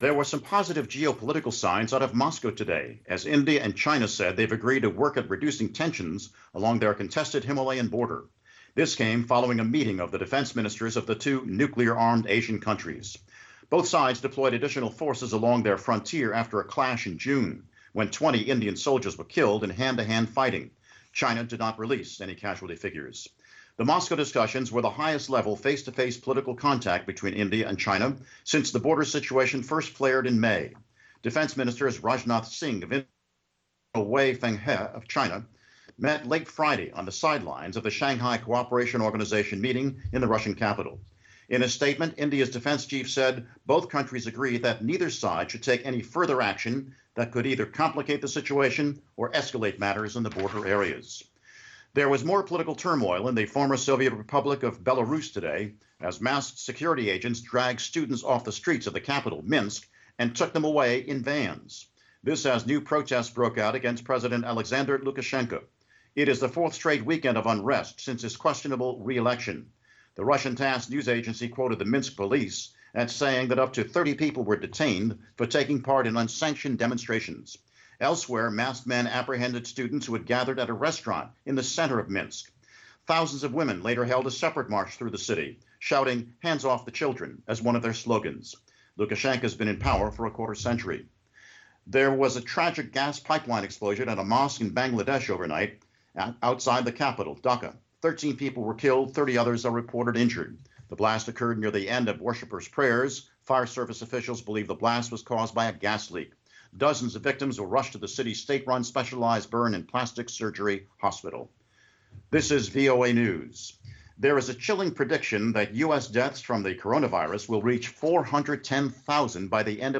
There were some positive geopolitical signs out of Moscow today, as India and China said they've agreed to work at reducing tensions along their contested Himalayan border. This came following a meeting of the defense ministers of the two nuclear-armed Asian countries. Both sides deployed additional forces along their frontier after a clash in June, when 20 Indian soldiers were killed in hand-to-hand fighting. China did not release any casualty figures. The Moscow discussions were the highest level face-to-face political contact between India and China since the border situation first flared in May. Defense Ministers Rajnath Singh of India and Wei Fenghe of China met late Friday on the sidelines of the Shanghai Cooperation Organization meeting in the Russian capital. In a statement, India's defense chief said both countries agreed that neither side should take any further action that could either complicate the situation or escalate matters in the border areas. There was more political turmoil in the former Soviet Republic of Belarus today as masked security agents dragged students off the streets of the capital, Minsk, and took them away in vans. This as new protests broke out against President Alexander Lukashenko. It is the fourth straight weekend of unrest since his questionable re-election. The Russian TASS news agency quoted the Minsk police as saying that up to 30 people were detained for taking part in unsanctioned demonstrations. Elsewhere, masked men apprehended students who had gathered at a restaurant in the center of Minsk. Thousands of women later held a separate march through the city, shouting, "Hands off the children," as one of their slogans. Lukashenko has been in power for a quarter century. There was a tragic gas pipeline explosion at a mosque in Bangladesh overnight outside the capital, Dhaka. 13 people were killed, 30 others are reported injured. The blast occurred near the end of worshippers' prayers. Fire service officials believe the blast was caused by a gas leak. Dozens of victims were rushed to the city's state-run specialized burn and plastic surgery hospital. This is VOA News. There is a chilling prediction that U.S. deaths from the coronavirus will reach 410,000 by the end of